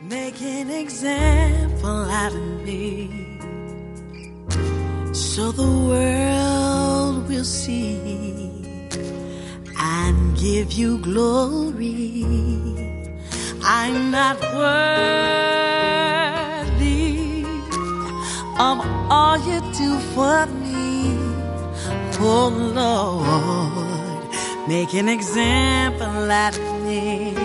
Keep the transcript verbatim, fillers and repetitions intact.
Make an example out of me, so the world will see and give you glory. I'm not worthy of all you do for me. Oh Lord, make an example out of me.